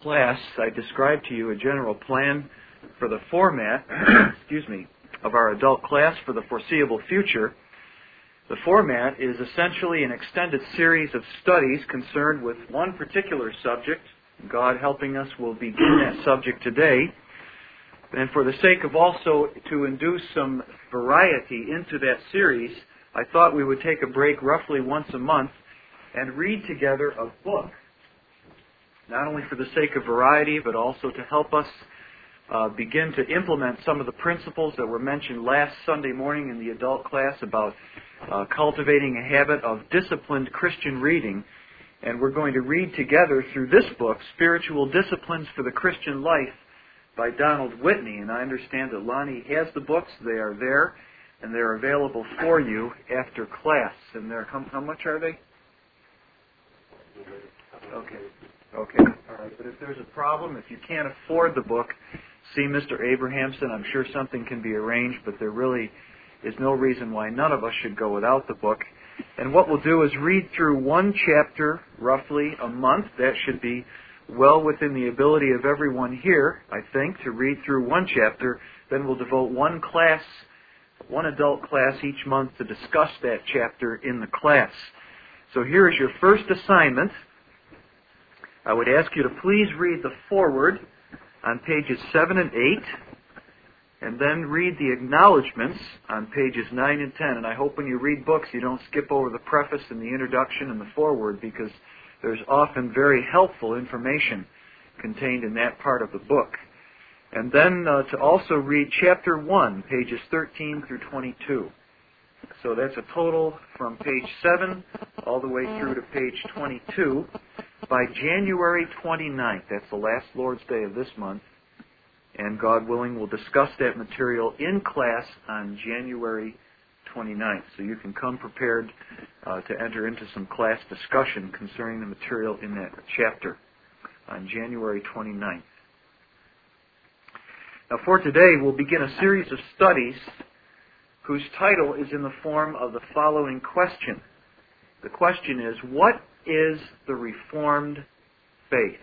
class, I described to you a general plan for the format, of our adult class for the foreseeable future. The format is essentially an extended series of studies concerned with one particular subject. God helping us, we'll begin that subject today. And for the sake of also to induce some variety into that series, I thought we would take a break roughly once a month and read together a book. Not only for the sake of variety, but also to help us begin to implement some of the principles that were mentioned last Sunday morning in the adult class about cultivating a habit of disciplined Christian reading. And we're going to read together through this book, Spiritual Disciplines for the Christian Life by Donald Whitney. And I understand that Lonnie has the books. They are there, and they're available for you after class. And they're, how much are they? Okay. All right. But if there's a problem, if you can't afford the book, see Mr. Abrahamson. I'm sure something can be arranged, but there really is no reason why none of us should go without the book. And what we'll do is read through one chapter roughly a month. That should be well within the ability of everyone here, I think, to read through one chapter. Then we'll devote one adult class each month to discuss that chapter in the class. So here is your first assignment. I would ask you to please read the foreword on pages 7 and 8, and then read the acknowledgments on pages 9 and 10. And I hope when you read books you don't skip over the preface and the introduction and the foreword, because there's often very helpful information contained in that part of the book. And then to also read chapter 1, pages 13 through 22. So that's a total from page 7 all the way through to page 22 by January 29th. That's the last Lord's Day of this month. And God willing, we'll discuss that material in class on January 29th. So you can come prepared to enter into some class discussion concerning the material in that chapter on January 29th. Now for today, we'll begin a series of studies whose title is in the form of the following question. The question is, what is the Reformed faith?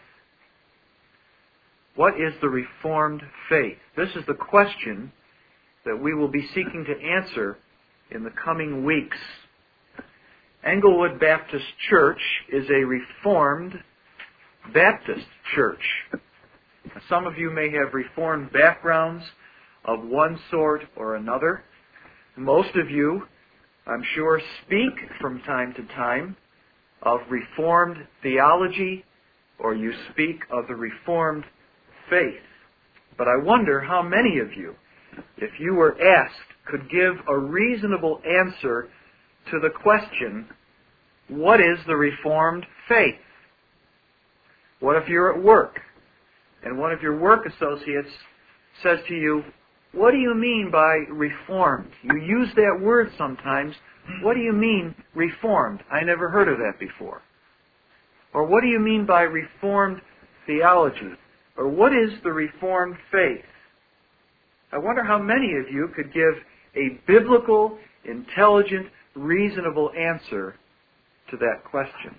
What is the Reformed faith? This is the question that we will be seeking to answer in the coming weeks. Englewood Baptist Church is a Reformed Baptist church. Some of you may have Reformed backgrounds of one sort or another. Most of you, I'm sure, speak from time to time of Reformed theology, or you speak of the Reformed faith. But I wonder how many of you, if you were asked, could give a reasonable answer to the question, what is the Reformed faith? What if you're at work and one of your work associates says to you, what do you mean by Reformed? You use that word sometimes. What do you mean Reformed? I never heard of that before. Or what do you mean by Reformed theology? Or what is the Reformed faith? I wonder how many of you could give a biblical, intelligent, reasonable answer to that question.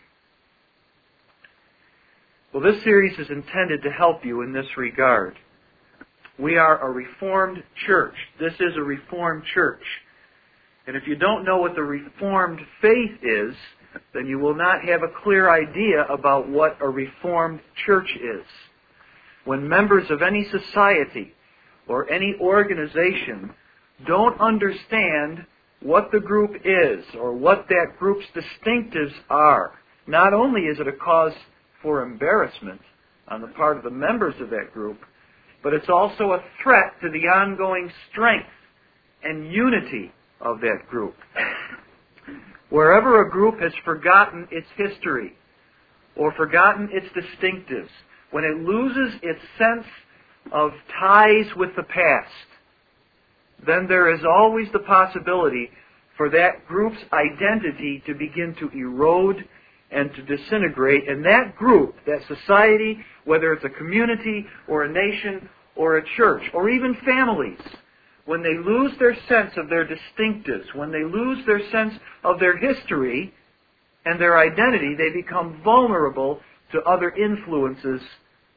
Well, this series is intended to help you in this regard. We are a Reformed church. This is a Reformed church. And if you don't know what the Reformed faith is, then you will not have a clear idea about what a Reformed church is. When members of any society or any organization don't understand what the group is or what that group's distinctives are, not only is it a cause for embarrassment on the part of the members of that group, but it's also a threat to the ongoing strength and unity of that group. Wherever a group has forgotten its history or forgotten its distinctives, when it loses its sense of ties with the past, then there is always the possibility for that group's identity to begin to erode and to disintegrate. And that group, that society, whether it's a community or a nation or a church or even families, when they lose their sense of their distinctives, when they lose their sense of their history and their identity, they become vulnerable to other influences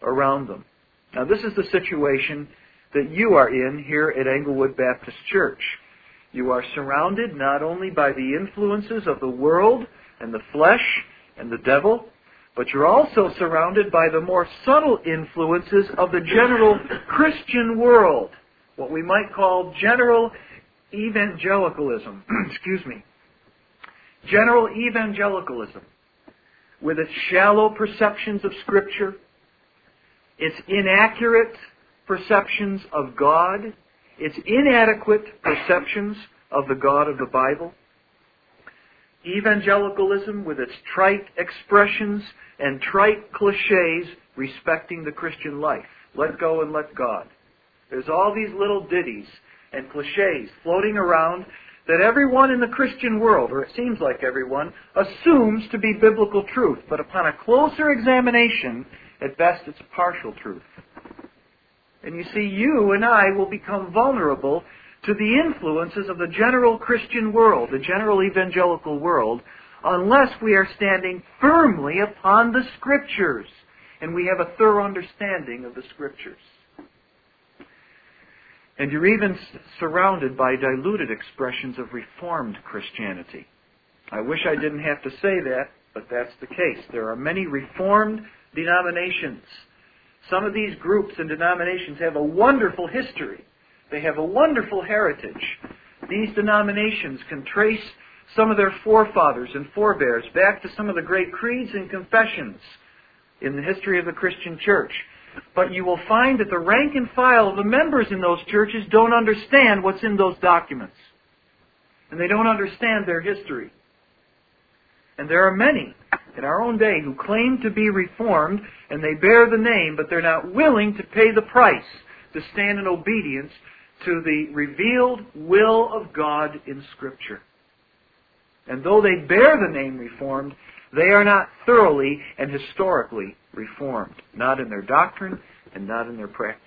around them. Now, this is the situation that you are in here at Englewood Baptist Church. You are surrounded not only by the influences of the world and the flesh and the devil, but you're also surrounded by the more subtle influences of the general Christian world, what we might call general evangelicalism. Excuse me. General evangelicalism, with its shallow perceptions of Scripture, its inaccurate perceptions of God, its inadequate perceptions of the God of the Bible. Evangelicalism with its trite expressions and trite cliches respecting the Christian life. Let go and let God. There's all these little ditties and cliches floating around that everyone in the Christian world, or it seems like everyone, assumes to be biblical truth. But upon a closer examination, at best it's a partial truth. And you see, you and I will become vulnerable to the influences of the general Christian world, the general evangelical world, unless we are standing firmly upon the Scriptures and we have a thorough understanding of the Scriptures. And you're even surrounded by diluted expressions of Reformed Christianity. I wish I didn't have to say that, but that's the case. There are many Reformed denominations. Some of these groups and denominations have a wonderful history. They have a wonderful heritage. These denominations can trace some of their forefathers and forebears back to some of the great creeds and confessions in the history of the Christian church. But you will find that the rank and file of the members in those churches don't understand what's in those documents. And they don't understand their history. And there are many in our own day who claim to be Reformed, and they bear the name, but they're not willing to pay the price to stand in obedience to the revealed will of God in Scripture. And though they bear the name Reformed, they are not thoroughly and historically Reformed, not in their doctrine and not in their practice.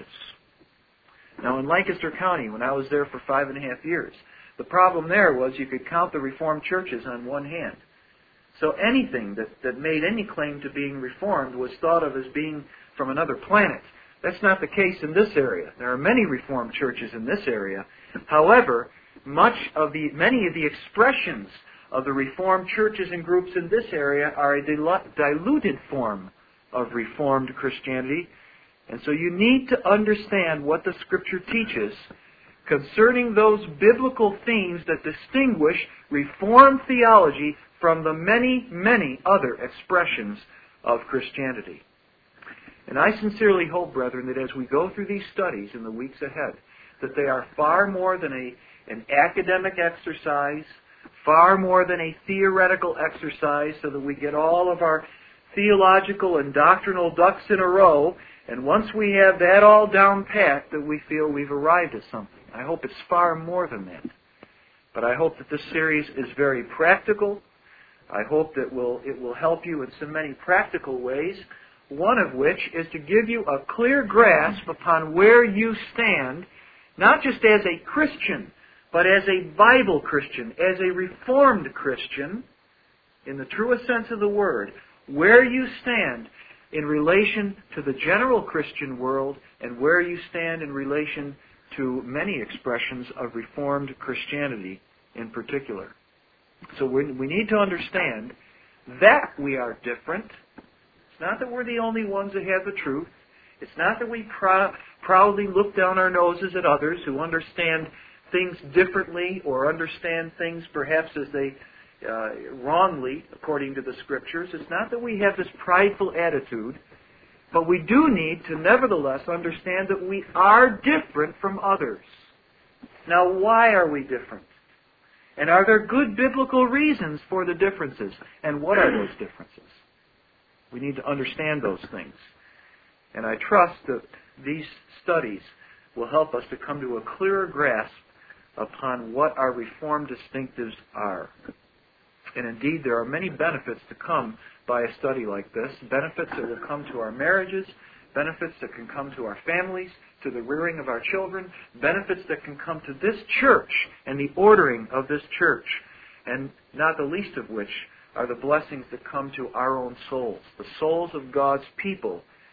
Now, in Lancaster County, when I was there for 5.5 years, the problem there was you could count the Reformed churches on one hand. So anything that made any claim to being Reformed was thought of as being from another planet. That's not the case in this area. There are many Reformed churches in this area. However, many of the expressions of the Reformed churches and groups in this area are a diluted form of Reformed Christianity. And so you need to understand what the Scripture teaches concerning those biblical themes that distinguish Reformed theology from the many, many other expressions of Christianity. And I sincerely hope, brethren, that as we go through these studies in the weeks ahead, that they are far more than an academic exercise, far more than a theoretical exercise, so that we get all of our theological and doctrinal ducks in a row, and once we have that all down pat, that we feel we've arrived at something. I hope it's far more than that. But I hope that this series is very practical. I hope that it will help you in so many practical ways, one of which is to give you a clear grasp upon where you stand, not just as a Christian, but as a Bible Christian, as a Reformed Christian, in the truest sense of the word, where you stand in relation to the general Christian world and where you stand in relation to many expressions of Reformed Christianity in particular. So we need to understand that we are different. It's not that we're the only ones that have the truth. It's not that we proudly look down our noses at others who understand things differently or understand things perhaps as they wrongly, according to the Scriptures. It's not that we have this prideful attitude, but we do need to nevertheless understand that we are different from others. Now, why are we different? And are there good biblical reasons for the differences? And what are those differences? We need to understand those things. And I trust that these studies will help us to come to a clearer grasp upon what our Reformed distinctives are. And indeed, there are many benefits to come by a study like this. Benefits that will come to our marriages, benefits that can come to our families, to the rearing of our children, benefits that can come to this church and the ordering of this church, and not the least of which are the blessings that come to our own souls, the souls of God's people,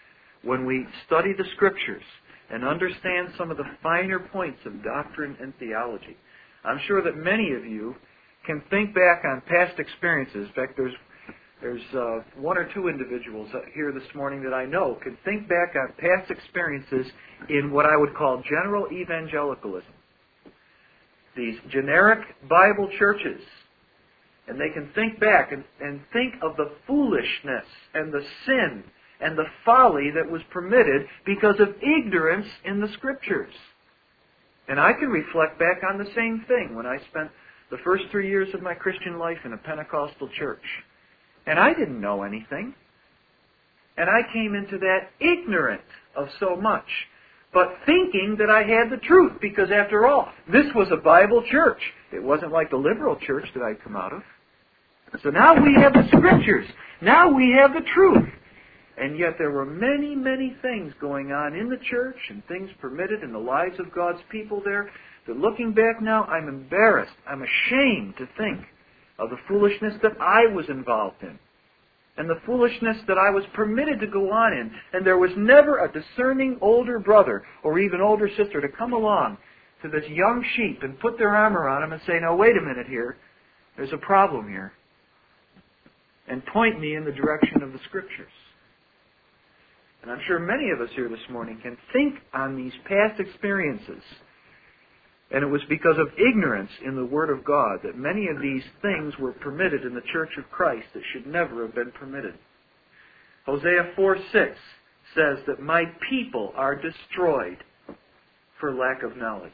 when we study the Scriptures and understand some of the finer points of doctrine and theology. I'm sure that many of you can think back on past experiences. In fact, there's one or two individuals here this morning that I know can think back on past experiences in what I would call general evangelicalism. These generic Bible churches. And they can think back and think of the foolishness and the sin and the folly that was permitted because of ignorance in the Scriptures. And I can reflect back on the same thing when I spent the first 3 years of my Christian life in a Pentecostal church. And I didn't know anything. And I came into that ignorant of so much, but thinking that I had the truth, because after all, this was a Bible church. It wasn't like the liberal church that I'd come out of. So now we have the Scriptures. Now we have the truth. And yet there were many, many things going on in the church and things permitted in the lives of God's people there that looking back now, I'm embarrassed. I'm ashamed to think of the foolishness that I was involved in and the foolishness that I was permitted to go on in. And there was never a discerning older brother or even older sister to come along to this young sheep and put their arm around him and say, now wait a minute here, there's a problem here, and point me in the direction of the Scriptures. And I'm sure many of us here this morning can think on these past experiences. And it was because of ignorance in the Word of God that many of these things were permitted in the Church of Christ that should never have been permitted. Hosea 4:6 says that my people are destroyed for lack of knowledge.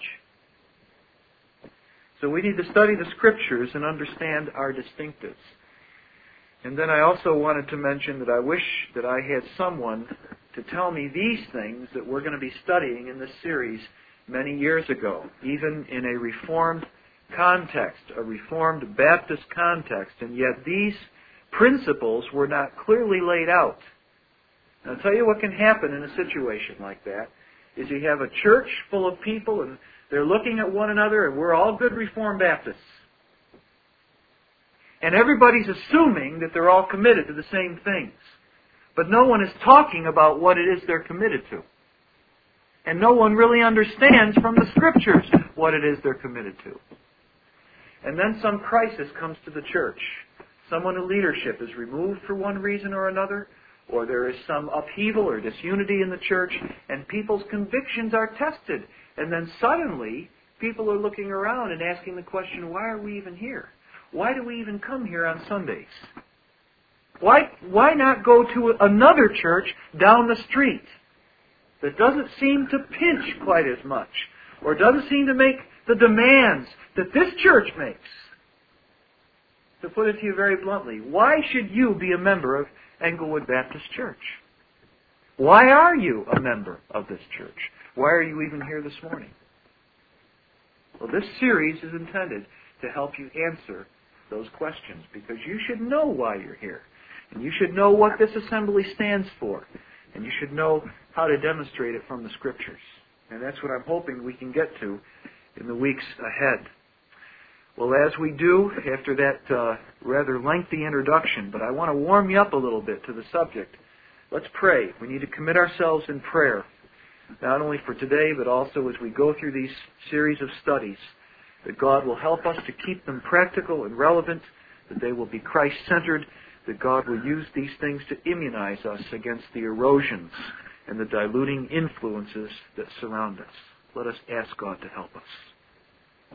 So we need to study the Scriptures and understand our distinctives. And then I also wanted to mention that I wish that I had someone to tell me these things that we're going to be studying in this series many years ago, even in a Reformed context, a Reformed Baptist context, and yet these principles were not clearly laid out. And I'll tell you what can happen in a situation like that, is you have a church full of people and they're looking at one another and we're all good Reformed Baptists. And everybody's assuming that they're all committed to the same things. But no one is talking about what it is they're committed to. And no one really understands from the Scriptures what it is they're committed to. And then some crisis comes to the church. Someone in leadership is removed for one reason or another, or there is some upheaval or disunity in the church, and people's convictions are tested. And then suddenly, people are looking around and asking the question, why are we even here? Why do we even come here on Sundays? Why not go to another church down the street that doesn't seem to pinch quite as much, or doesn't seem to make the demands that this church makes? To put it to you very bluntly, why should you be a member of Englewood Baptist Church? Why are you a member of this church? Why are you even here this morning? Well, this series is intended to help you answer those questions, because you should know why you're here. And you should know what this assembly stands for. And you should know how to demonstrate it from the Scriptures. And that's what I'm hoping we can get to in the weeks ahead. Well, as we do, after that rather lengthy introduction, but I want to warm you up a little bit to the subject. Let's pray. We need to commit ourselves in prayer, not only for today, but also as we go through these series of studies, that God will help us to keep them practical and relevant, that they will be Christ-centered, that God will use these things to immunize us against the erosions and the diluting influences that surround us. Let us ask God to help us.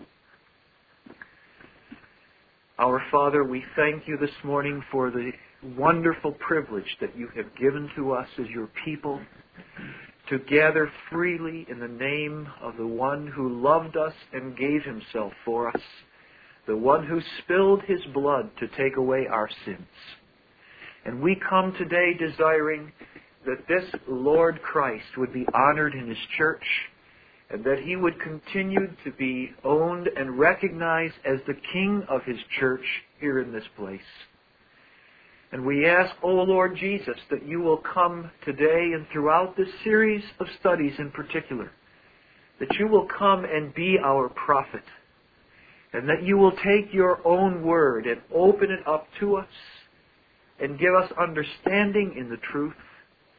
Our Father, we thank you this morning for the wonderful privilege that you have given to us as your people to gather freely in the name of the one who loved us and gave himself for us, the one who spilled his blood to take away our sins. And we come today desiring that this Lord Christ would be honored in his church, and that he would continue to be owned and recognized as the King of his church here in this place. And we ask, O Lord Jesus, that you will come today and throughout this series of studies in particular, that you will come and be our prophet, and that you will take your own word and open it up to us and give us understanding in the truth,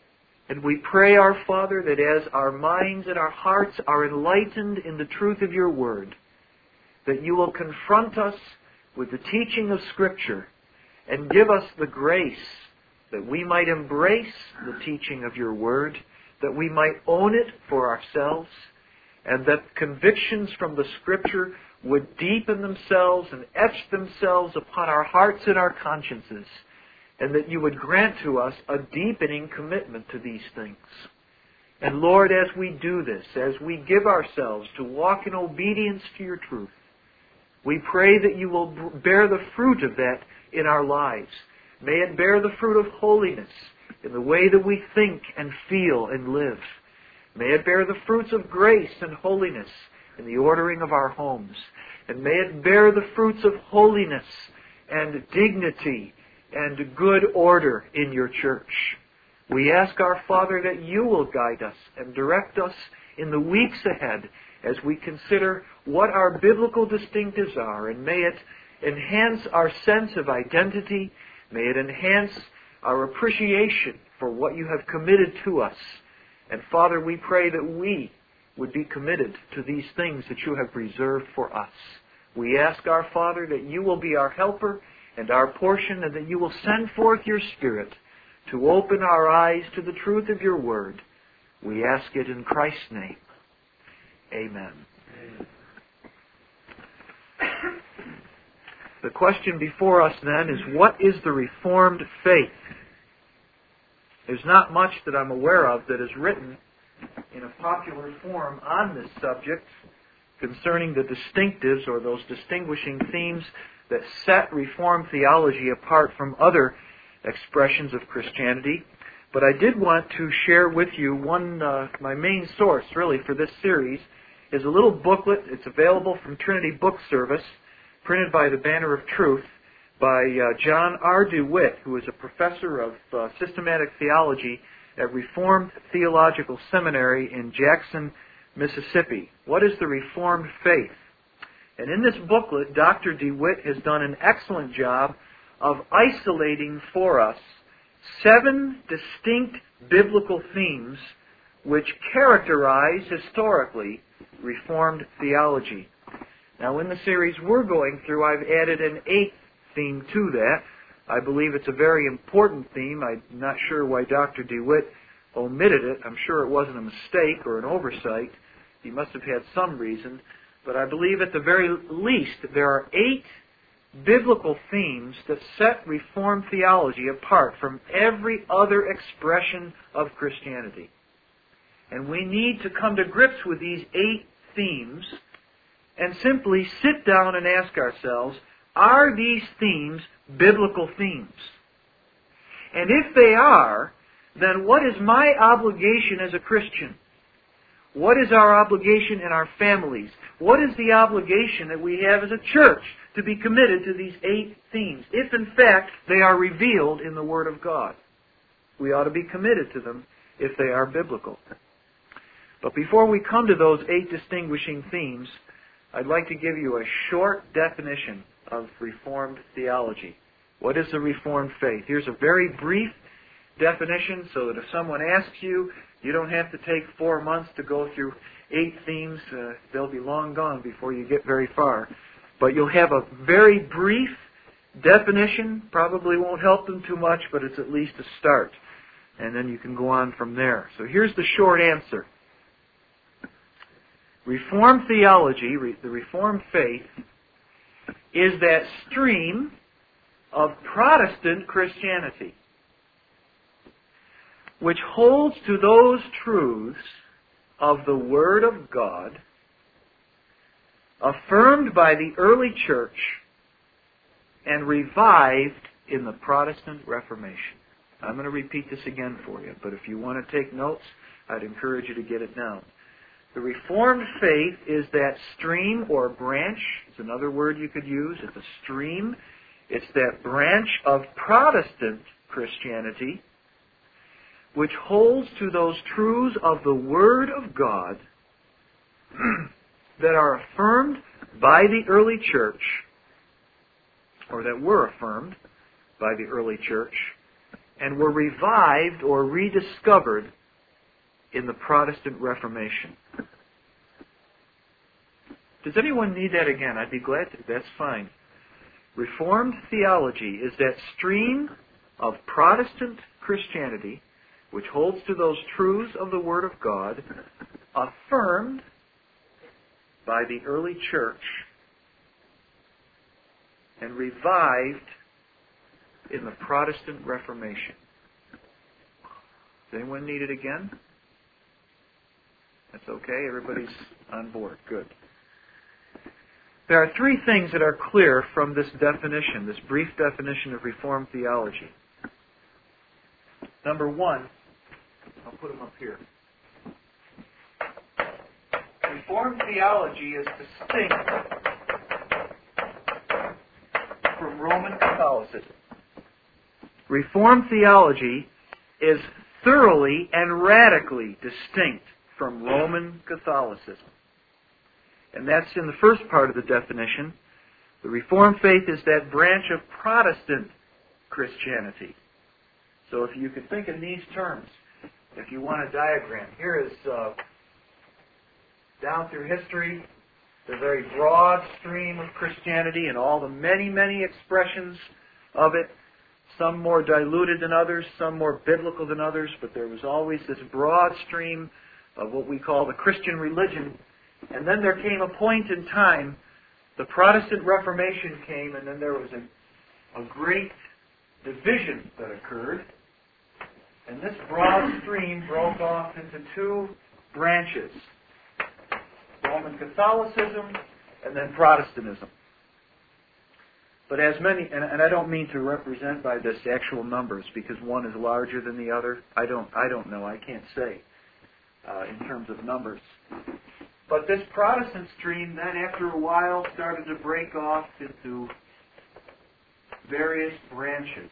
And we pray, our Father, that as our minds and our hearts are enlightened in the truth of your Word, that you will confront us with the teaching of Scripture and give us the grace that we might embrace the teaching of your Word, that we might own it for ourselves, and that convictions from the Scripture would deepen themselves and etch themselves upon our hearts and our consciences, and that you would grant to us a deepening commitment to these things. And Lord, as we do this, as we give ourselves to walk in obedience to your truth, we pray that you will bear the fruit of that in our lives. May it bear the fruit of holiness in the way that we think and feel and live. May it bear the fruits of grace and holiness in the ordering of our homes. And may it bear the fruits of holiness and dignity and good order in your church. We ask, our Father, that you will guide us and direct us in the weeks ahead as we consider what our biblical distinctives are, and may it enhance our sense of identity, may it enhance our appreciation for what you have committed to us. And Father, we pray that we would be committed to these things that you have reserved for us. We ask, our Father, that you will be our helper and our portion, and that you will send forth your Spirit to open our eyes to the truth of your Word. We ask it in Christ's name. Amen. The question before us then is, what is the Reformed faith? There's not much that I'm aware of that is written in a popular form on this subject concerning the distinctives or those distinguishing themes that set Reformed theology apart from other expressions of Christianity. But I did want to share with you my main source really for this series is a little booklet. It's available from Trinity Book Service, printed by the Banner of Truth by John R. DeWitt, who is a professor of systematic theology at Reformed Theological Seminary in Jackson, Mississippi. What is the Reformed faith? And in this booklet, Dr. DeWitt has done an excellent job of isolating for us 7 distinct biblical themes which characterize historically Reformed theology. Now, in the series we're going through, I've added an 8th theme to that. I believe it's a very important theme. I'm not sure why Dr. DeWitt omitted it. I'm sure it wasn't a mistake or an oversight. He must have had some reason. But I believe at the very least there are 8 biblical themes that set Reformed theology apart from every other expression of Christianity. And we need to come to grips with these 8 themes and simply sit down and ask ourselves, are these themes biblical themes? And if they are, then what is my obligation as a Christian? What is our obligation in our families? What is the obligation that we have as a church to be committed to these 8 themes, if in fact they are revealed in the Word of God? We ought to be committed to them if they are biblical. But before we come to those 8 distinguishing themes, I'd like to give you a short definition of Reformed theology. What is the Reformed faith? Here's a very brief definition so that if someone asks you, you don't have to take 4 months to go through 8 themes. They'll be long gone before you get very far. But you'll have a very brief definition. Probably won't help them too much, but it's at least a start. And then you can go on from there. So here's the short answer. Reformed theology, the Reformed faith, is that stream of Protestant Christianity which holds to those truths of the Word of God affirmed by the early church and revived in the Protestant Reformation. I'm going to repeat this again for you, but if you want to take notes, I'd encourage you to get it down. The Reformed faith is that stream or branch. It's another word you could use. It's a stream. It's that branch of Protestant Christianity which holds to those truths of the Word of God that are affirmed by the early church, or that were affirmed by the early church, and were revived or rediscovered in the Protestant Reformation. Does anyone need that again? I'd be glad to. That's fine. Reformed theology is that stream of Protestant Christianity which holds to those truths of the Word of God, affirmed by the early church and revived in the Protestant Reformation. Does anyone need it again? That's okay. Everybody's on board. Good. There are three things that are clear from this definition, this brief definition of Reformed theology. Number one, I'll put them up here. Reformed theology is distinct from Roman Catholicism. Reformed theology is thoroughly and radically distinct from Roman Catholicism. And that's in the first part of the definition. The Reformed faith is that branch of Protestant Christianity. So if you could think in these terms, if you want a diagram, here is down through history, the very broad stream of Christianity and all the many, many expressions of it, some more diluted than others, some more biblical than others, but there was always this broad stream of what we call the Christian religion. And then there came a point in time, the Protestant Reformation came, and then there was a great division that occurred. And this broad stream broke off into two branches, Roman Catholicism and then Protestantism. But as many, and I don't mean to represent by this actual numbers, because one is larger than the other. I don't know. I can't say in terms of numbers. But this Protestant stream then, after a while, started to break off into various branches,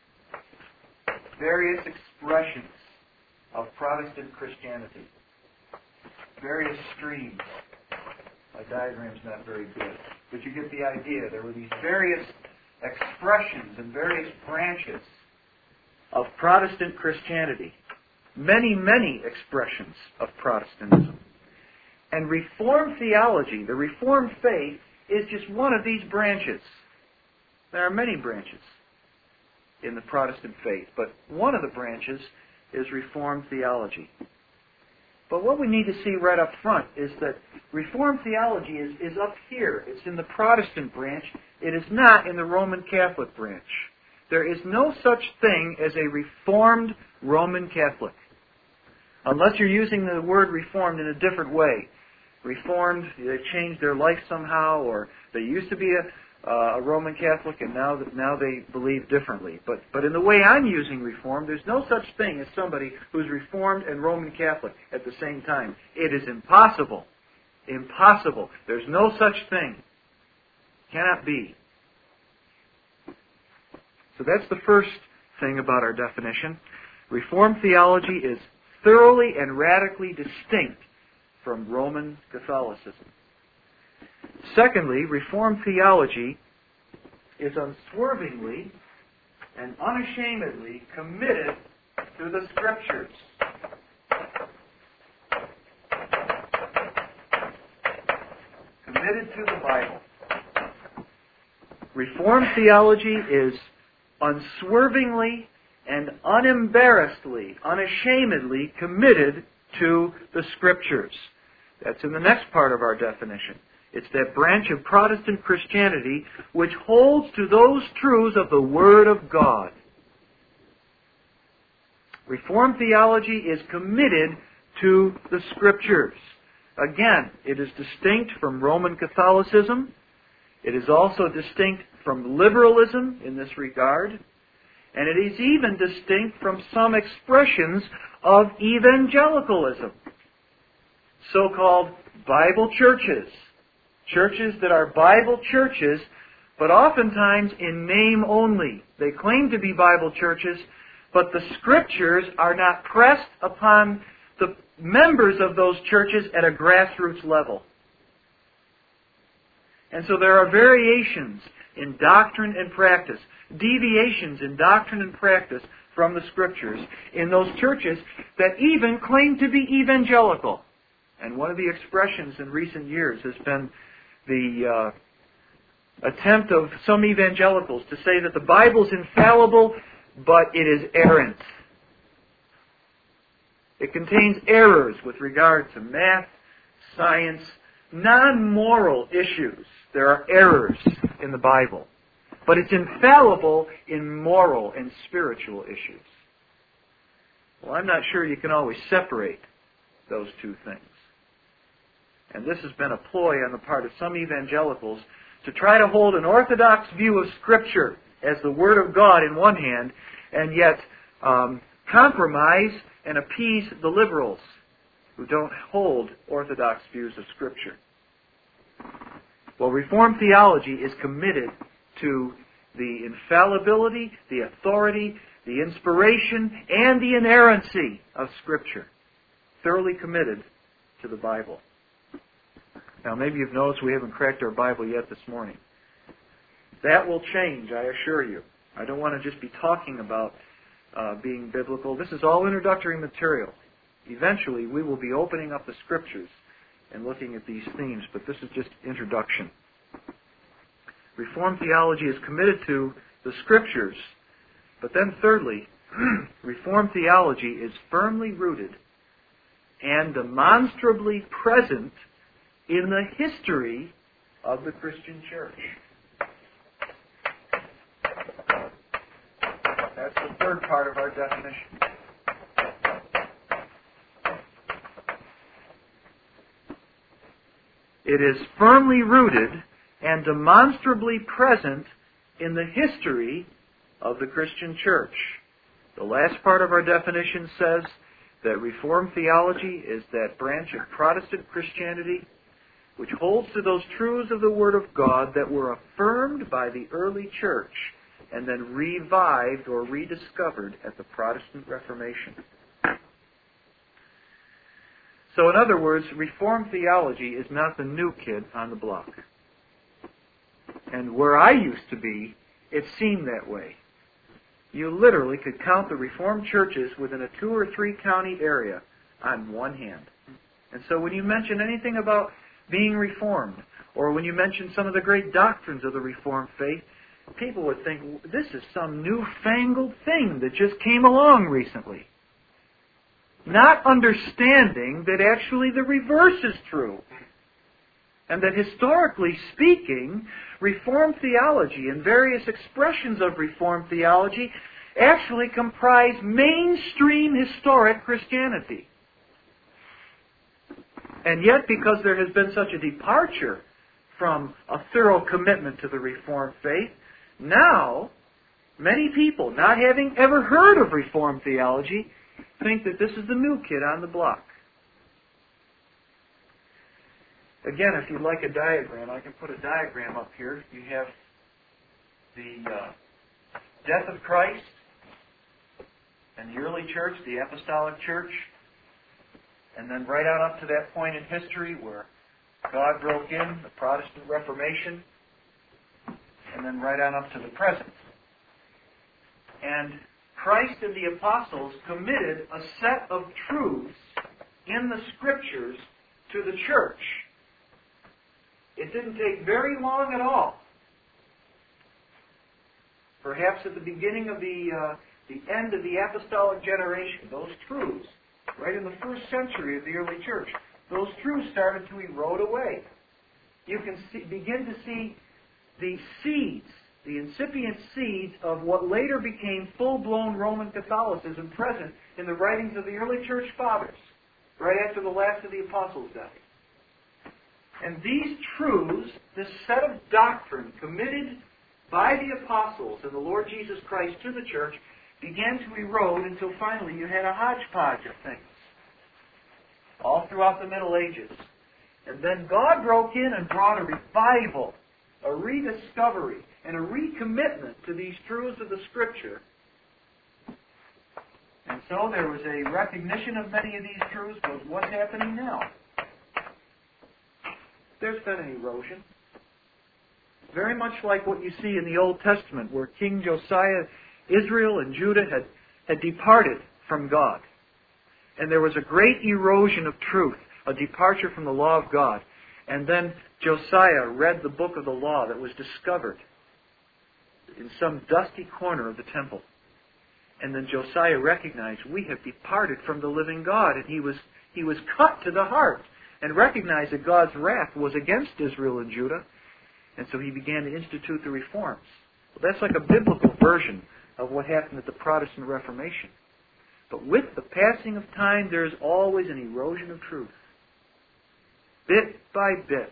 various expressions of Protestant Christianity, various streams. My diagram's not very good, but you get the idea. There were these various expressions and various branches of Protestant Christianity. Many, many expressions of Protestantism. And Reformed theology, the Reformed faith, is just one of these branches. There are many branches in the Protestant faith, but one of the branches is Reformed theology. But what we need to see right up front is that Reformed theology is up here. It's in the Protestant branch. It is not in the Roman Catholic branch. There is no such thing as a Reformed Roman Catholic, unless you're using the word Reformed in a different way. Reformed, they changed their life somehow, or they used to be a Roman Catholic and now they believe differently. But in the way I'm using Reformed, there's no such thing as somebody who's Reformed and Roman Catholic at the same time. It is impossible. Impossible. There's no such thing. Cannot be. So that's the first thing about our definition. Reformed theology is thoroughly and radically distinct from Roman Catholicism. Secondly, Reformed theology is unswervingly and unashamedly committed to the Scriptures. Committed to the Bible. Reformed theology is unswervingly and unembarrassedly, unashamedly committed to the Scriptures. That's in the next part of our definition. It's that branch of Protestant Christianity which holds to those truths of the Word of God. Reformed theology is committed to the Scriptures. Again, it is distinct from Roman Catholicism. It is also distinct from liberalism in this regard. And it is even distinct from some expressions of evangelicalism. So-called Bible churches. Churches that are Bible churches, but oftentimes in name only. They claim to be Bible churches, but the Scriptures are not pressed upon the members of those churches at a grassroots level. And so there are variations in doctrine and practice, deviations in doctrine and practice from the Scriptures in those churches that even claim to be evangelical. And one of the expressions in recent years has been the attempt of some evangelicals to say that the Bible is infallible, but it is errant. It contains errors with regard to math, science, non-moral issues. There are errors in the Bible. But it's infallible in moral and spiritual issues. Well, I'm not sure you can always separate those two things. And this has been a ploy on the part of some evangelicals to try to hold an orthodox view of Scripture as the Word of God in one hand, and yet compromise and appease the liberals who don't hold orthodox views of Scripture. Well, Reformed theology is committed to the infallibility, the authority, the inspiration, and the inerrancy of Scripture. Thoroughly committed to the Bible. Now, maybe you've noticed we haven't cracked our Bible yet this morning. That will change, I assure you. I don't want to just be talking about being biblical. This is all introductory material. Eventually, we will be opening up the Scriptures and looking at these themes, but this is just introduction. Reformed theology is committed to the Scriptures, but then thirdly, Reformed theology is firmly rooted and demonstrably present in the history of the Christian church. That's the third part of our definition. It is firmly rooted and demonstrably present in the history of the Christian church. The last part of our definition says that Reformed theology is that branch of Protestant Christianity which holds to those truths of the Word of God that were affirmed by the early church and then revived or rediscovered at the Protestant Reformation. So in other words, Reformed theology is not the new kid on the block. And where I used to be, it seemed that way. You literally could count the Reformed churches within a 2 or 3 county area on one hand. And so when you mention anything about being Reformed, or when you mention some of the great doctrines of the Reformed faith, people would think, this is some newfangled thing that just came along recently. Not understanding that actually the reverse is true. And that historically speaking, Reformed theology and various expressions of Reformed theology actually comprise mainstream historic Christianity. And yet, because there has been such a departure from a thorough commitment to the Reformed faith, now, many people, not having ever heard of Reformed theology, think that this is the new kid on the block. Again, if you'd like a diagram, I can put a diagram up here. You have the death of Christ and the early church, the apostolic church, and then right on up to that point in history where God broke in, the Protestant Reformation, and then right on up to the present. And Christ and the apostles committed a set of truths in the Scriptures to the church. It didn't take very long at all. Perhaps at the beginning of the end of the apostolic generation, those truths, right in the first century of the early church, those truths started to erode away. You can begin to see the seeds, the incipient seeds of what later became full-blown Roman Catholicism present in the writings of the early church fathers, right after the last of the apostles died. And these truths, this set of doctrine committed by the apostles and the Lord Jesus Christ to the church, began to erode until finally you had a hodgepodge of things all throughout the Middle Ages. And then God broke in and brought a revival, a rediscovery, and a recommitment to these truths of the Scripture. And so there was a recognition of many of these truths, but what's happening now? There's been an erosion. Very much like what you see in the Old Testament, where King Josiah, Israel and Judah had had departed from God. And there was a great erosion of truth, a departure from the law of God. And then Josiah read the book of the law that was discovered in some dusty corner of the temple. And then Josiah recognized, we have departed from the living God. And he was cut to the heart and recognized that God's wrath was against Israel and Judah. And so he began to institute the reforms. Well, that's like a biblical version of what happened at the Protestant Reformation. But with the passing of time, there is always an erosion of truth. Bit by bit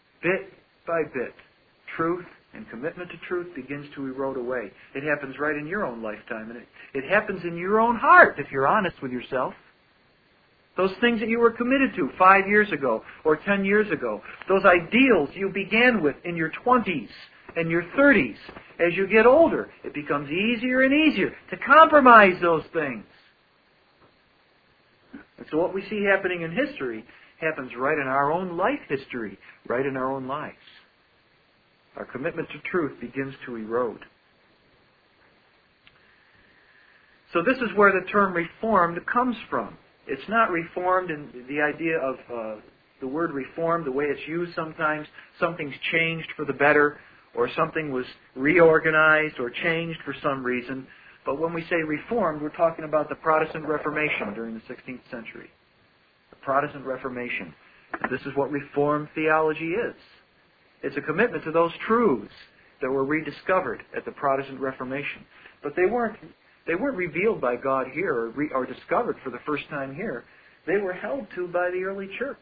truth and commitment to truth begins to erode away. It happens right in your own lifetime, and it happens in your own heart, if you're honest with yourself. Those things that you were committed to 5 years ago or 10 years ago, those ideals you began with in your 20s and your 30s, as you get older, it becomes easier and easier to compromise those things. And so what we see happening in history happens right in our own life history, right in our own lives. Our commitment to truth begins to erode. So this is where the term reformed comes from. It's not reformed in the idea of the word reformed, the way it's used sometimes. Something's changed for the better, or something was reorganized or changed for some reason. But when we say reformed, we're talking about the Protestant Reformation during the 16th century. The Protestant Reformation. And this is what Reformed theology is. It's a commitment to those truths that were rediscovered at the Protestant Reformation. But they weren't revealed by God here or discovered for the first time here. They were held to by the early church.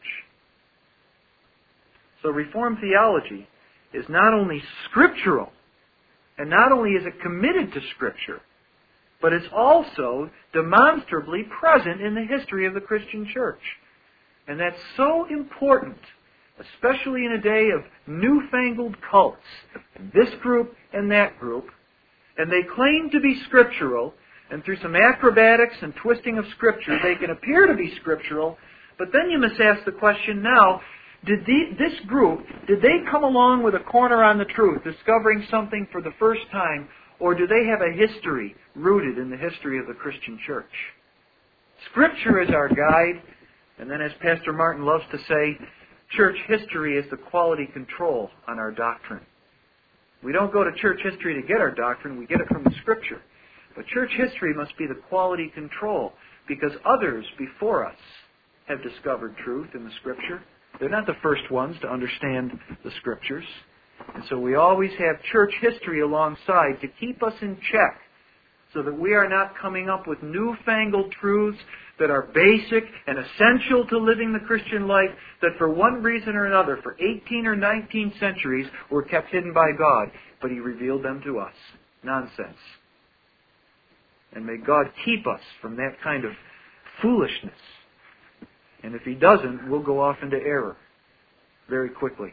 So Reformed theology is not only scriptural, and not only is it committed to Scripture, but it's also demonstrably present in the history of the Christian church. And that's so important, especially in a day of newfangled cults, this group and that group, and they claim to be scriptural, and through some acrobatics and twisting of Scripture, they can appear to be scriptural, but then you must ask the question now, did this group come along with a corner on the truth, discovering something for the first time, or do they have a history rooted in the history of the Christian church? Scripture is our guide, and then as Pastor Martin loves to say, church history is the quality control on our doctrine. We don't go to church history to get our doctrine, we get it from the Scripture. But church history must be the quality control, because others before us have discovered truth in the Scripture. They're not the first ones to understand the Scriptures. And so we always have church history alongside to keep us in check, so that we are not coming up with newfangled truths that are basic and essential to living the Christian life, that for one reason or another, for 18 or 19 centuries, were kept hidden by God, but He revealed them to us. Nonsense. And may God keep us from that kind of foolishness. And if He doesn't, we'll go off into error very quickly.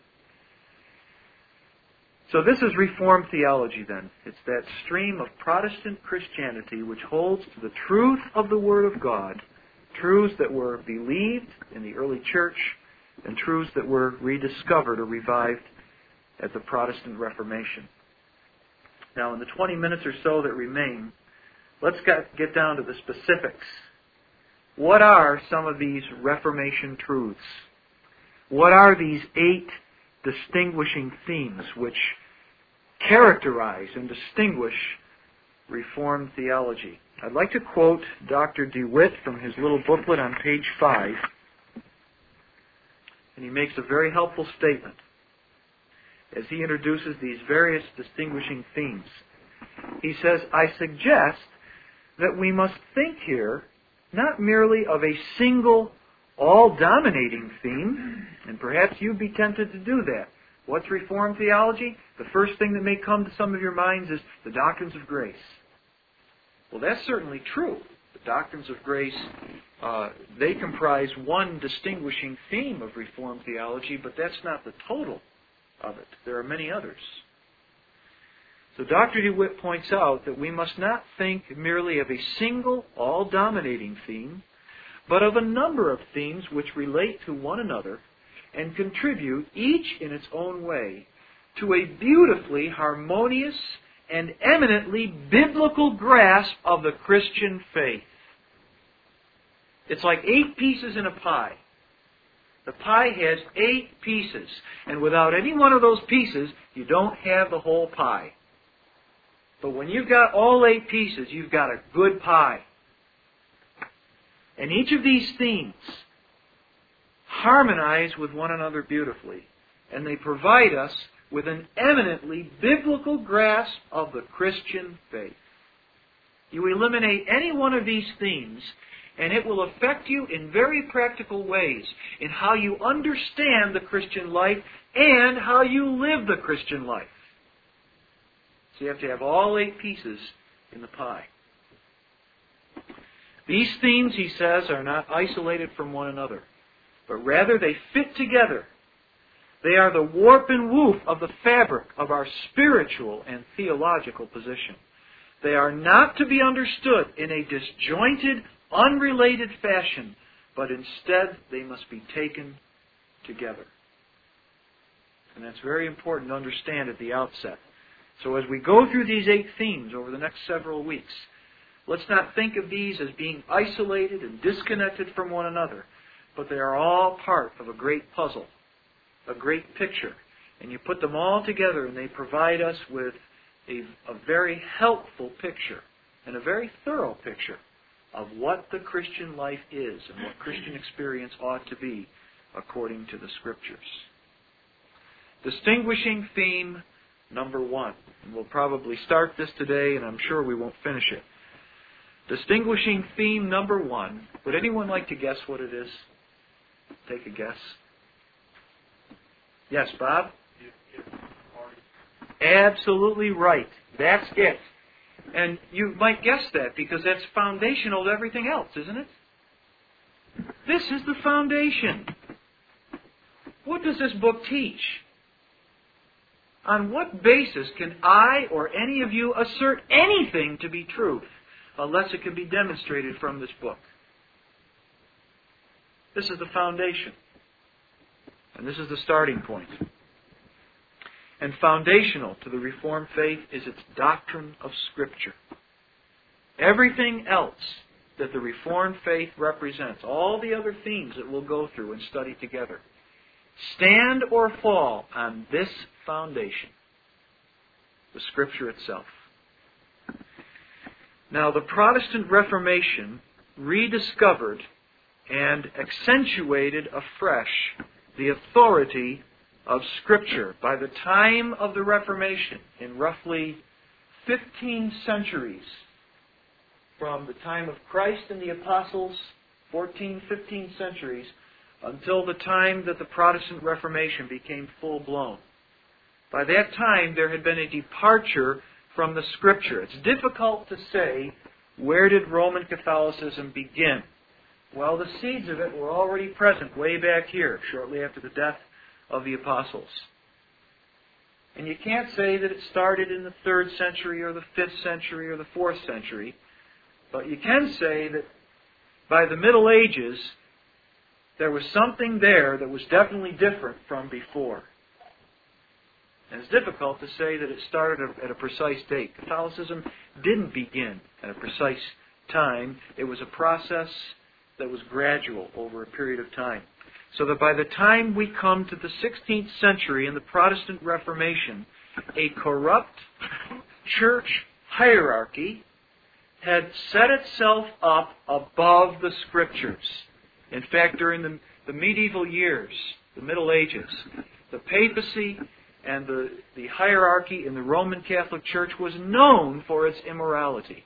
So this is Reformed theology then. It's that stream of Protestant Christianity which holds to the truth of the Word of God, truths that were believed in the early church, and truths that were rediscovered or revived at the Protestant Reformation. Now in the 20 minutes or so that remain, let's get down to the specifics. What are some of these Reformation truths? What are these 8 distinguishing themes which characterize and distinguish Reformed theology? I'd like to quote Dr. DeWitt from his little booklet on page 5. And he makes a very helpful statement as he introduces these various distinguishing themes. He says, I suggest that we must think here not merely of a single, all-dominating theme, and perhaps you'd be tempted to do that. What's Reformed theology? The first thing that may come to some of your minds is the doctrines of grace. Well, that's certainly true. The doctrines of grace, they comprise one distinguishing theme of Reformed theology, but that's not the total of it. There are many others. So Dr. DeWitt points out that we must not think merely of a single, all-dominating theme, but of a number of themes which relate to one another and contribute, each in its own way, to a beautifully harmonious and eminently biblical grasp of the Christian faith. It's like 8 pieces in a pie. The pie has 8 pieces, and without any one of those pieces, you don't have the whole pie. But when you've got all 8 pieces, you've got a good pie. And each of these themes harmonize with one another beautifully, and they provide us with an eminently biblical grasp of the Christian faith. You eliminate any one of these themes, and it will affect you in very practical ways in how you understand the Christian life and how you live the Christian life. So you have to have all 8 pieces in the pie. These themes, he says, are not isolated from one another, but rather they fit together. They are the warp and woof of the fabric of our spiritual and theological position. They are not to be understood in a disjointed, unrelated fashion, but instead they must be taken together. And that's very important to understand at the outset. So as we go through these 8 themes over the next several weeks, let's not think of these as being isolated and disconnected from one another, but they are all part of a great puzzle, a great picture. And you put them all together and they provide us with a very helpful picture and a very thorough picture of what the Christian life is and what Christian experience ought to be according to the Scriptures. Distinguishing theme number 1. And we'll probably start this today, and I'm sure we won't finish it. Distinguishing theme number 1. Would anyone like to guess what it is? Take a guess. Yes, Bob? Absolutely right. That's it. And you might guess that because that's foundational to everything else, isn't it? This is the foundation. What does this book teach? On what basis can I or any of you assert anything to be truth unless it can be demonstrated from this book? This is the foundation. And this is the starting point. And foundational to the Reformed faith is its doctrine of Scripture. Everything else that the Reformed faith represents, all the other themes that we'll go through and study together, stand or fall on this foundation, the Scripture itself. Now, the Protestant Reformation rediscovered and accentuated afresh the authority of Scripture. By the time of the Reformation, in roughly 15 centuries, from the time of Christ and the Apostles, 14, 15 centuries, until the time that the Protestant Reformation became full-blown. By that time, there had been a departure from the Scripture. It's difficult to say, where did Roman Catholicism begin? Well, the seeds of it were already present way back here, shortly after the death of the Apostles. And you can't say that it started in the 3rd century or the 5th century or the 4th century, but you can say that by the Middle Ages, there was something there that was definitely different from before. And it's difficult to say that it started at a precise date. Catholicism didn't begin at a precise time. It was a process that was gradual over a period of time. So that by the time we come to the 16th century in the Protestant Reformation, a corrupt church hierarchy had set itself up above the Scriptures. In fact, during the medieval years, the Middle Ages, the papacy and the hierarchy in the Roman Catholic Church was known for its immorality.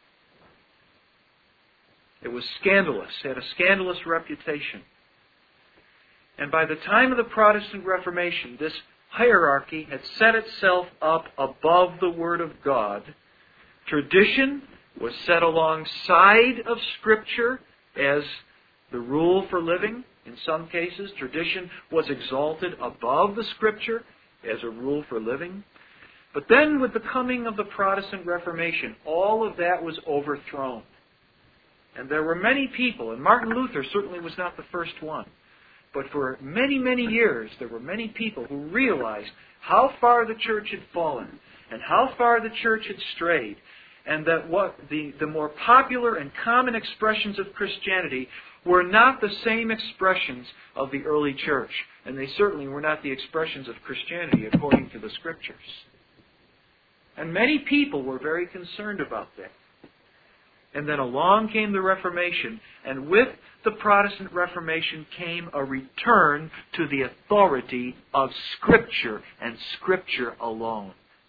It was scandalous, had a scandalous reputation. And by the time of the Protestant Reformation, this hierarchy had set itself up above the Word of God. Tradition was set alongside of Scripture as the rule for living. In some cases, tradition was exalted above the Scripture as a rule for living. But then with the coming of the Protestant Reformation, all of that was overthrown. And there were many people, and Martin Luther certainly was not the first one, but for many, many years there were many people who realized how far the church had fallen and how far the church had strayed, and that what the more popular and common expressions of Christianity were not the same expressions of the early church, and they certainly were not the expressions of Christianity according to the Scriptures. And many people were very concerned about that. And then along came the Reformation, and with the Protestant Reformation came a return to the authority of Scripture and Scripture alone.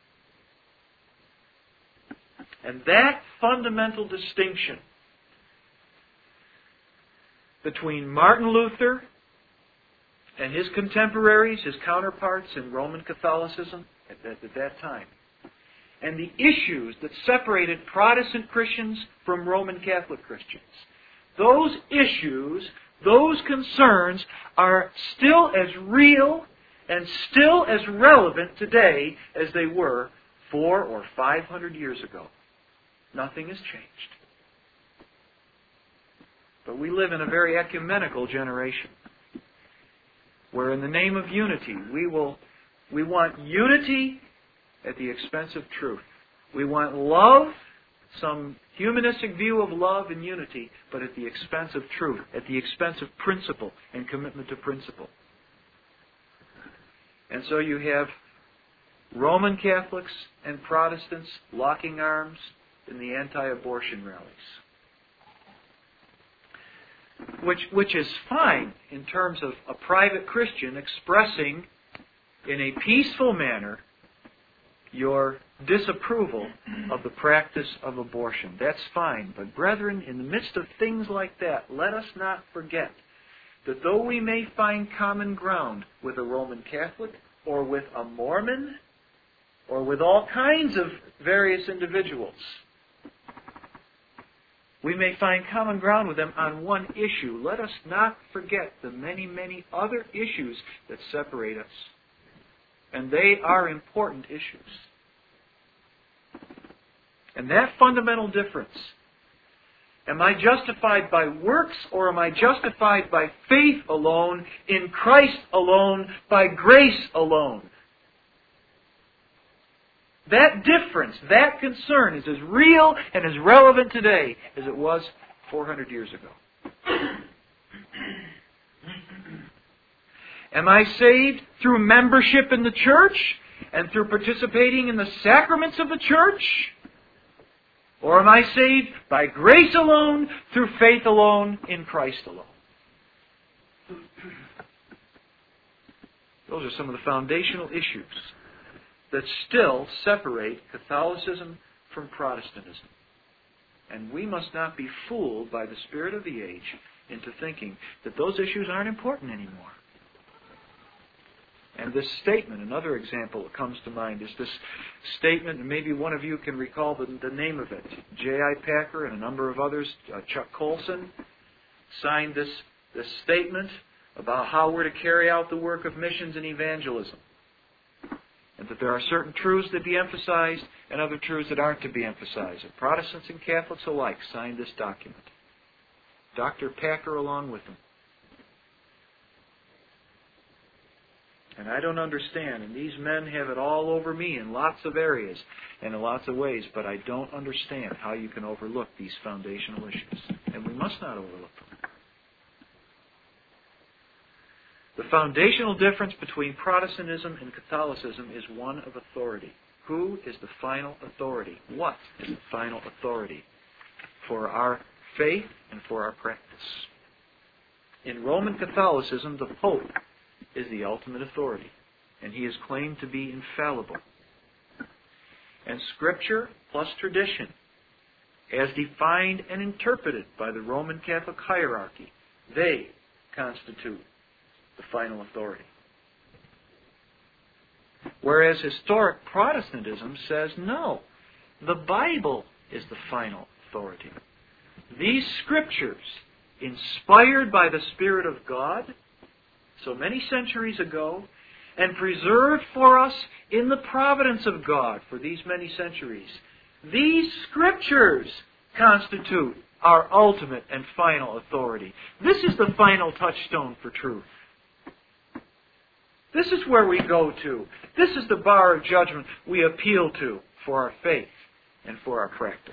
And that fundamental distinction between Martin Luther and his contemporaries, his counterparts in Roman Catholicism at that time, and the issues that separated Protestant Christians from Roman Catholic Christians, those issues, those concerns are still as real and still as relevant today as they were 400 or 500 years ago. Nothing has changed. But we live in a very ecumenical generation, where in the name of unity, we want unity at the expense of truth. We want love, some humanistic view of love and unity, but at the expense of truth, at the expense of principle and commitment to principle. And so you have Roman Catholics and Protestants locking arms in the anti-abortion rallies. Which is fine in terms of a private Christian expressing in a peaceful manner your disapproval of the practice of abortion. That's fine. But brethren, in the midst of things like that, let us not forget that though we may find common ground with a Roman Catholic or with a Mormon or with all kinds of various individuals, we may find common ground with them on one issue. Let us not forget the many, many other issues that separate us. And they are important issues. And that fundamental difference, am I justified by works or am I justified by faith alone, in Christ alone, by grace alone? That difference, that concern is as real and as relevant today as it was 400 years ago. Am I saved through membership in the church and through participating in the sacraments of the church? Or am I saved by grace alone, through faith alone, in Christ alone? Those are some of the foundational issues that still separate Catholicism from Protestantism. And we must not be fooled by the spirit of the age into thinking that those issues aren't important anymore. And this statement, another example that comes to mind, is this statement, and maybe one of you can recall the name of it. J.I. Packer and a number of others, Chuck Colson, signed this statement about how we're to carry out the work of missions and evangelism. And that there are certain truths that be emphasized and other truths that aren't to be emphasized. And Protestants and Catholics alike signed this document. Dr. Packer along with them. And I don't understand, and these men have it all over me in lots of areas and in lots of ways, but I don't understand how you can overlook these foundational issues. And we must not overlook them. The foundational difference between Protestantism and Catholicism is one of authority. Who is the final authority? What is the final authority for our faith and for our practice? In Roman Catholicism, the Pope is the ultimate authority, and he is claimed to be infallible. And Scripture plus tradition, as defined and interpreted by the Roman Catholic hierarchy, they constitute the final authority. Whereas historic Protestantism says, no, the Bible is the final authority. These Scriptures, inspired by the Spirit of God so many centuries ago, and preserved for us in the providence of God for these many centuries, these Scriptures constitute our ultimate and final authority. This is the final touchstone for truth. This is where we go to. This is the bar of judgment we appeal to for our faith and for our practice.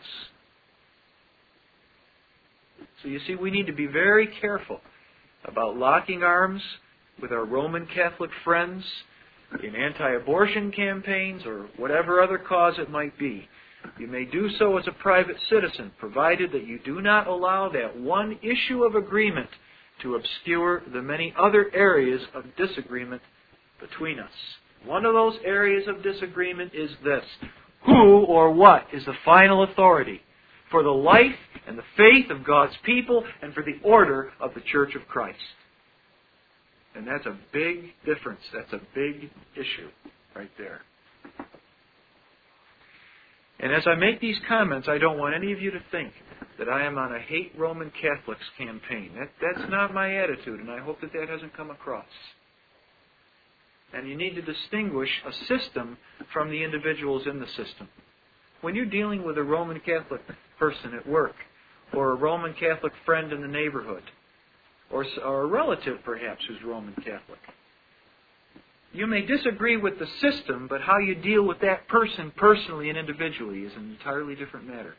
So you see, we need to be very careful about locking arms with our Roman Catholic friends in anti-abortion campaigns or whatever other cause it might be. You may do so as a private citizen, provided that you do not allow that one issue of agreement to obscure the many other areas of disagreement between us. One of those areas of disagreement is this: who or what is the final authority for the life and the faith of God's people and for the order of the Church of Christ? And that's a big difference. That's a big issue right there. And as I make these comments, I don't want any of you to think that I am on a hate Roman Catholics campaign. That's not my attitude, and I hope that that hasn't come across. And you need to distinguish a system from the individuals in the system. When you're dealing with a Roman Catholic person at work, or a Roman Catholic friend in the neighborhood, or a relative perhaps who's Roman Catholic, you may disagree with the system, but how you deal with that person personally and individually is an entirely different matter.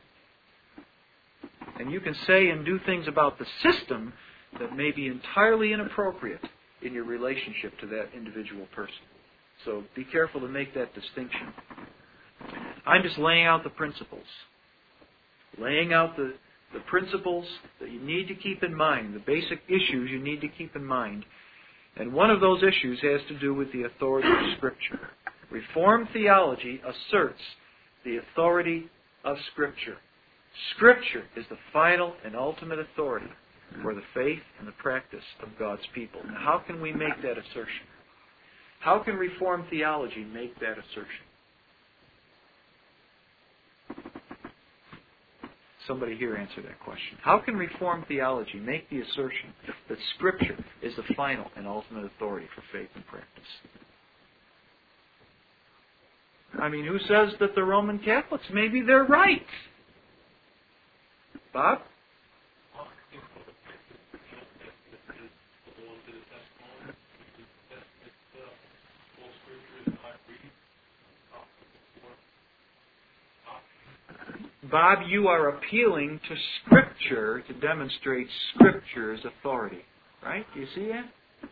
And you can say and do things about the system that may be entirely inappropriate in your relationship to that individual person. So be careful to make that distinction. I'm just laying out the principles. Laying out the principles that you need to keep in mind, the basic issues you need to keep in mind. And one of those issues has to do with the authority of Scripture. Reformed theology asserts the authority of Scripture. Scripture is the final and ultimate authority for the faith and the practice of God's people. Now, how can we make that assertion? How can Reformed theology make that assertion? Somebody here answer that question. How can Reformed theology make the assertion that Scripture is the final and ultimate authority for faith and practice? I mean, who says that the Roman Catholics, maybe they're right? Bob? Bob, you are appealing to Scripture to demonstrate Scripture's authority. Right? Do you see that?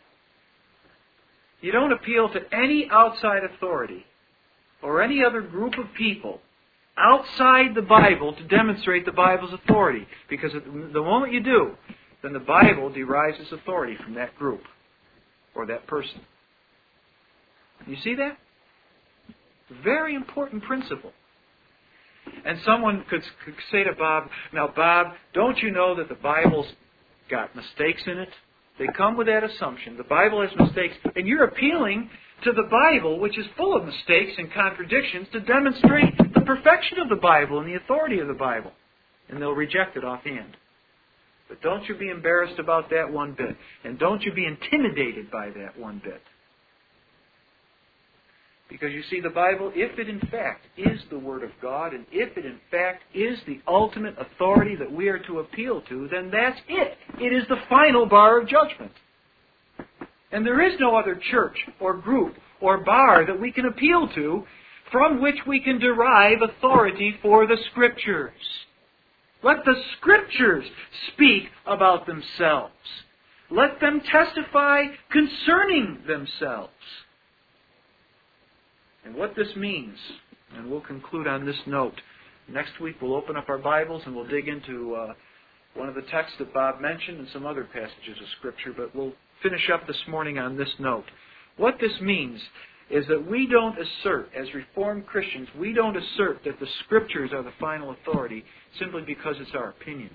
You don't appeal to any outside authority or any other group of people outside the Bible to demonstrate the Bible's authority. Because the moment you do, then the Bible derives its authority from that group or that person. You see that? Very important principle. And someone could say to Bob, now Bob, don't you know that the Bible's got mistakes in it? They come with that assumption. The Bible has mistakes. And you're appealing to the Bible, which is full of mistakes and contradictions, to demonstrate the perfection of the Bible and the authority of the Bible. And they'll reject it offhand. But don't you be embarrassed about that one bit. And don't you be intimidated by that one bit. Because you see, the Bible, if it in fact is the Word of God, and if it in fact is the ultimate authority that we are to appeal to, then that's it. It is the final bar of judgment. And there is no other church or group or bar that we can appeal to from which we can derive authority for the Scriptures. Let the Scriptures speak about themselves. Let them testify concerning themselves. And what this means, and we'll conclude on this note. Next week we'll open up our Bibles and we'll dig into one of the texts that Bob mentioned and some other passages of Scripture, but we'll finish up this morning on this note. What this means is that we don't assert, as Reformed Christians, we don't assert that the Scriptures are the final authority simply because it's our opinion,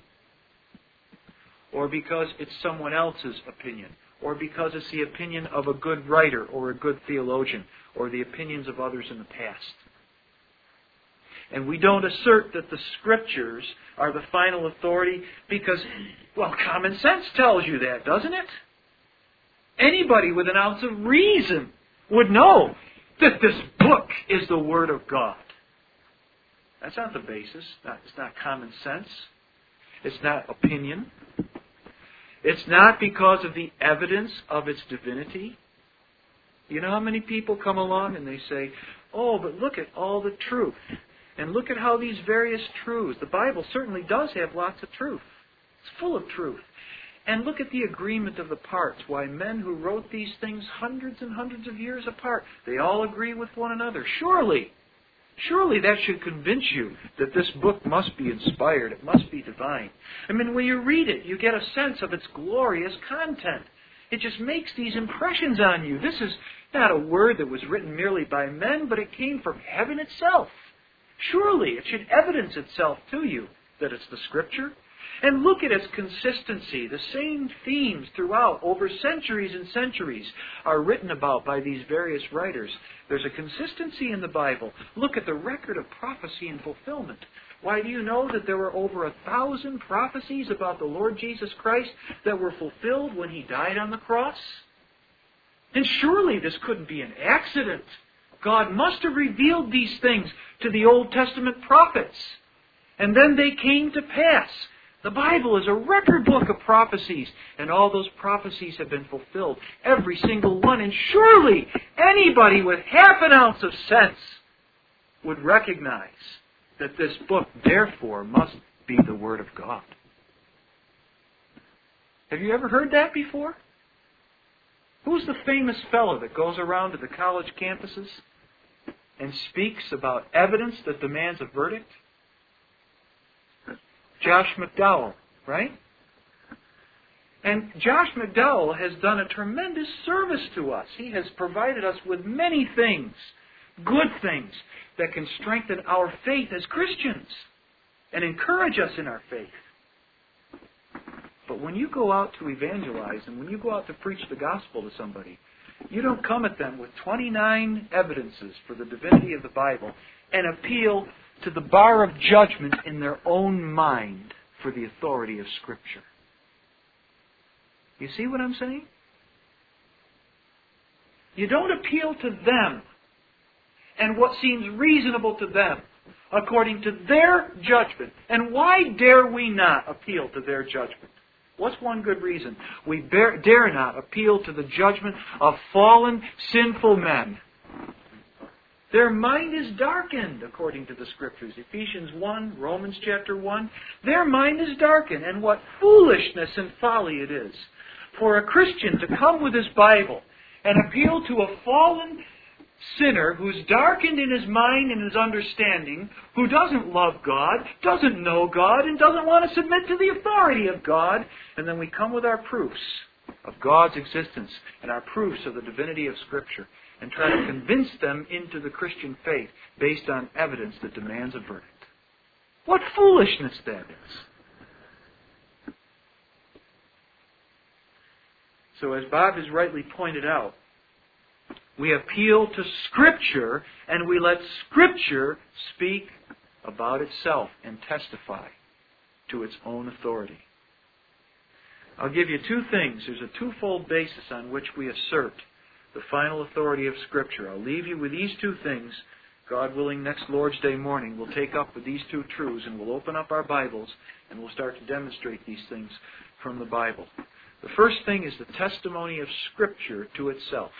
or because it's someone else's opinion, or because it's the opinion of a good writer or a good theologian, or the opinions of others in the past. And we don't assert that the Scriptures are the final authority because, well, common sense tells you that, doesn't it? Anybody with an ounce of reason would know that this book is the Word of God. That's not the basis. It's not common sense. It's not opinion. It's not because of the evidence of its divinity. You know how many people come along and they say, oh, but look at all the truth. And look at how these various truths, the Bible certainly does have lots of truth. It's full of truth. And look at the agreement of the parts. Why, men who wrote these things hundreds and hundreds of years apart, they all agree with one another. Surely that should convince you that this book must be inspired. It must be divine. I mean, when you read it, you get a sense of its glorious content. It just makes these impressions on you. This is not a word that was written merely by men, but it came from heaven itself. Surely it should evidence itself to you that it's the Scripture. And look at its consistency. The same themes throughout, over centuries and centuries, are written about by these various writers. There's a consistency in the Bible. Look at the record of prophecy and fulfillment. Why, do you know that there were over 1,000 prophecies about the Lord Jesus Christ that were fulfilled when He died on the cross? And surely this couldn't be an accident. God must have revealed these things to the Old Testament prophets. And then they came to pass. The Bible is a record book of prophecies, and all those prophecies have been fulfilled, every single one. And surely anybody with half an ounce of sense would recognize that this book, therefore, must be the Word of God. Have you ever heard that before? Who's the famous fellow that goes around to the college campuses and speaks about evidence that demands a verdict? Josh McDowell, right? And Josh McDowell has done a tremendous service to us. He has provided us with many things, good things, that can strengthen our faith as Christians and encourage us in our faith. But when you go out to evangelize and when you go out to preach the gospel to somebody, you don't come at them with 29 evidences for the divinity of the Bible and appeal to the bar of judgment in their own mind for the authority of Scripture. You see what I'm saying? You don't appeal to them and what seems reasonable to them according to their judgment. And why dare we not appeal to their judgment? What's one good reason? We dare not appeal to the judgment of fallen, sinful men. Their mind is darkened, according to the Scriptures. Ephesians 1, Romans chapter 1. Their mind is darkened, and what foolishness and folly it is for a Christian to come with his Bible and appeal to a fallen sinner who's darkened in his mind and his understanding, who doesn't love God, doesn't know God, and doesn't want to submit to the authority of God. And then we come with our proofs of God's existence and our proofs of the divinity of Scripture and try to convince them into the Christian faith based on evidence that demands a verdict. What foolishness that is! So as Bob has rightly pointed out, we appeal to Scripture and we let Scripture speak about itself and testify to its own authority. I'll give you two things. There's a twofold basis on which we assert the final authority of Scripture. I'll leave you with these two things. God willing, next Lord's Day morning, we'll take up with these two truths and we'll open up our Bibles and we'll start to demonstrate these things from the Bible. The first thing is the testimony of Scripture to itself.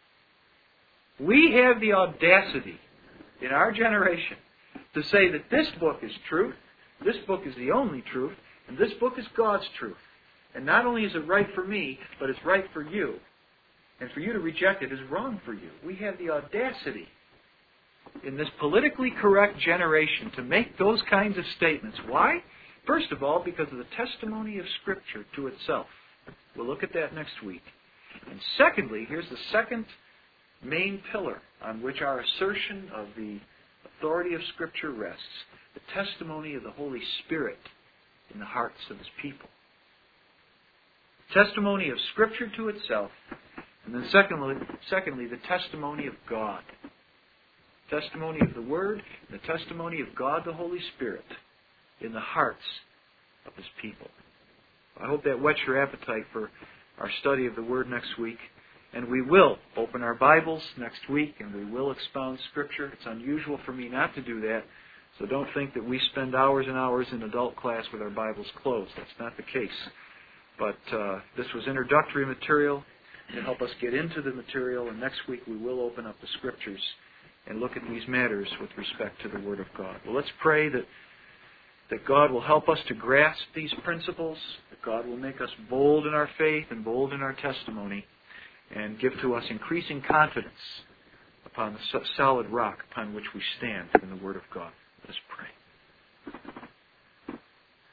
We have the audacity in our generation to say that this book is truth, this book is the only truth, and this book is God's truth. And not only is it right for me, but it's right for you. And for you to reject it is wrong for you. We have the audacity in this politically correct generation to make those kinds of statements. Why? First of all, because of the testimony of Scripture to itself. We'll look at that next week. And secondly, here's the second main pillar on which our assertion of the authority of Scripture rests. The testimony of the Holy Spirit in the hearts of His people. Testimony of Scripture to itself. And then secondly, the testimony of God. Testimony of the Word, and the testimony of God the Holy Spirit in the hearts of His people. I hope that whets your appetite for our study of the Word next week. And we will open our Bibles next week, and we will expound Scripture. It's unusual for me not to do that, so don't think that we spend hours and hours in adult class with our Bibles closed. That's not the case. But this was introductory material. to help us get into the material. And next week we will open up the Scriptures and look at these matters with respect to the Word of God. Well, let's pray that God will help us to grasp these principles, that God will make us bold in our faith and bold in our testimony, and give to us increasing confidence upon the solid rock upon which we stand in the Word of God. Let us pray.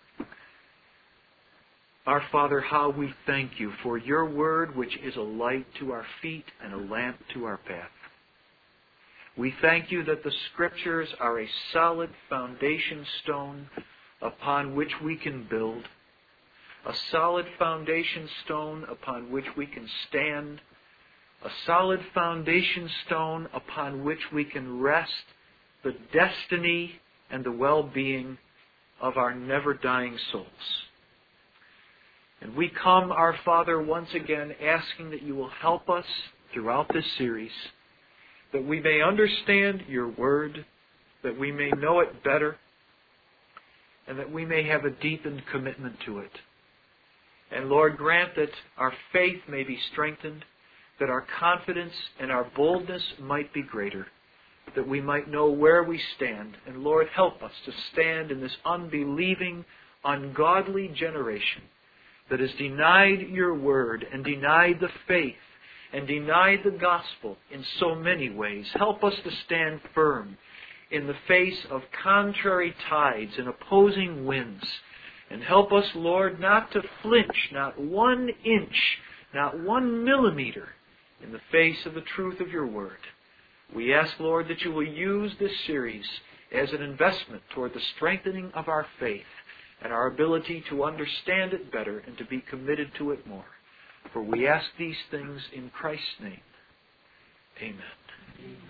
Our Father, how we thank you for your Word, which is a light to our feet and a lamp to our path. We thank you that the Scriptures are a solid foundation stone upon which we can build, a solid foundation stone upon which we can stand, a solid foundation stone upon which we can rest the destiny and the well-being of our never-dying souls. And we come, our Father, once again asking that you will help us throughout this series, that we may understand your Word, that we may know it better, and that we may have a deepened commitment to it. And Lord, grant that our faith may be strengthened, that our confidence and our boldness might be greater, that we might know where we stand. And Lord, help us to stand in this unbelieving, ungodly generation that has denied your Word and denied the faith and denied the gospel in so many ways. Help us to stand firm in the face of contrary tides and opposing winds. And help us, Lord, not to flinch, not 1 inch, not 1 millimeter in the face of the truth of your Word. We ask, Lord, that you will use this series as an investment toward the strengthening of our faith and our ability to understand it better and to be committed to it more. For we ask these things in Christ's name. Amen.